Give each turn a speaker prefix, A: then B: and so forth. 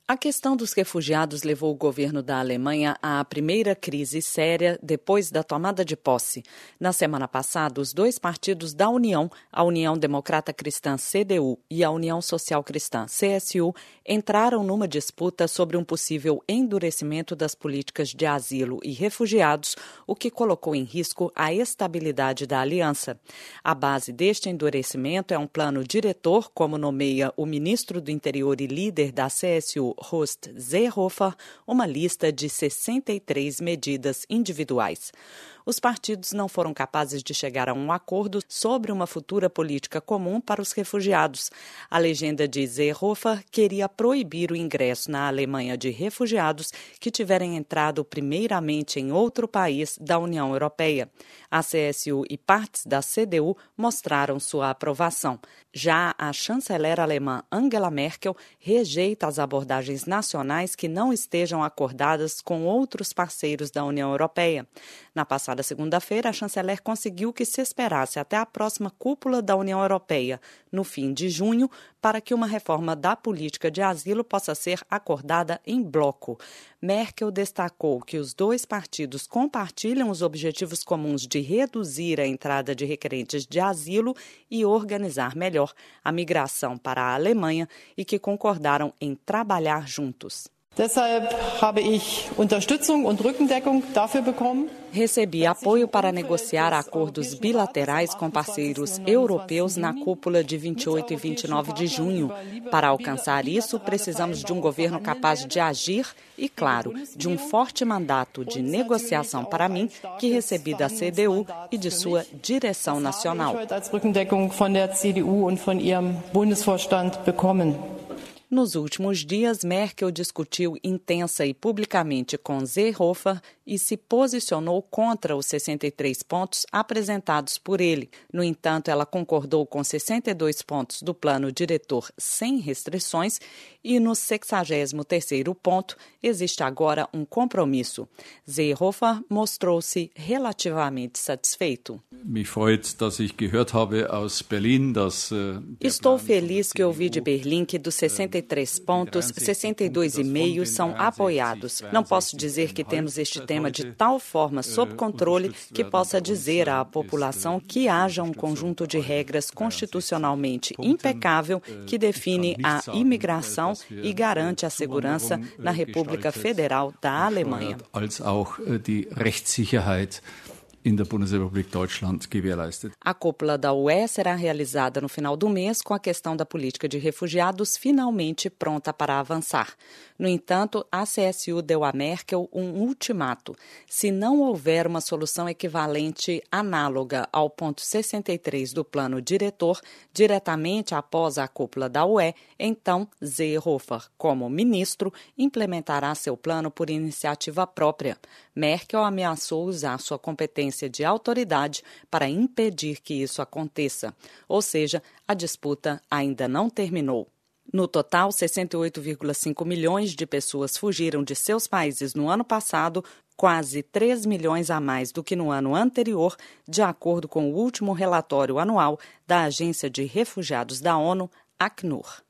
A: A questão dos refugiados levou o governo da Alemanha à primeira crise séria depois da tomada de posse. Na semana passada, os dois partidos da União, a União Democrata Cristã CDU e a União Social Cristã CSU, entraram numa disputa sobre um possível endurecimento das políticas de asilo e refugiados, o que colocou em risco a estabilidade da aliança. A base deste endurecimento é um plano diretor, como nomeia o ministro do Interior e líder da CSU, Horst Seehofer, uma lista de 63 medidas individuais. Os partidos não foram capazes de chegar a um acordo sobre uma futura política comum para os refugiados. A legenda de Seehofer queria proibir o ingresso na Alemanha de refugiados que tiverem entrado primeiramente em outro país da União Europeia. A CSU e partes da CDU mostraram sua aprovação. Já a chanceler alemã Angela Merkel rejeita as abordagens nacionais que não estejam acordadas com outros parceiros da União Europeia. Na passada segunda-feira, a chanceler conseguiu que se esperasse até a próxima cúpula da União Europeia, no fim de junho, para que uma reforma da política de asilo possa ser acordada em bloco. Merkel destacou que os dois partidos compartilham os objetivos comuns de reduzir a entrada de requerentes de asilo e organizar melhor a migração para a Alemanha e que concordaram em trabalhar juntos.
B: Deshalb habe ich Unterstützung und Rückendeckung dafür bekommen.
A: Recebi apoio para negociar acordos bilaterais com parceiros europeus na cúpula de 28 e 29 de junho. Para alcançar isso, precisamos de um governo capaz de agir e, claro, de um forte mandato de negociação para mim, que recebi da CDU e de sua direção nacional. Nos últimos dias, Merkel discutiu intensa e publicamente com Seehofer e se posicionou contra os 63 pontos apresentados por ele. No entanto, ela concordou com 62 pontos do plano diretor sem restrições e no 63º ponto existe agora um compromisso. Seehofer mostrou-se relativamente satisfeito. Estou feliz que ouvi de Berlim que dos 63 pontos, 62,5 são apoiados. Não posso dizer que temos este tema de tal forma sob controle que possa dizer à população que haja um conjunto de regras constitucionalmente impecável que define a imigração e garante a segurança na República Federal da Alemanha. A cúpula da UE será realizada no final do mês com a questão da política de refugiados finalmente pronta para avançar. No entanto, a CSU deu a Merkel um ultimato. Se não houver uma solução equivalente análoga ao ponto 63 do plano diretor, diretamente após a cúpula da UE, então Seehofer, como ministro, implementará seu plano por iniciativa própria. Merkel ameaçou usar sua competência de autoridade para impedir que isso aconteça. Ou seja, a disputa ainda não terminou. No total, 68,5 milhões de pessoas fugiram de seus países no ano passado, quase 3 milhões a mais do que no ano anterior, de acordo com o último relatório anual da Agência de Refugiados da ONU, Acnur.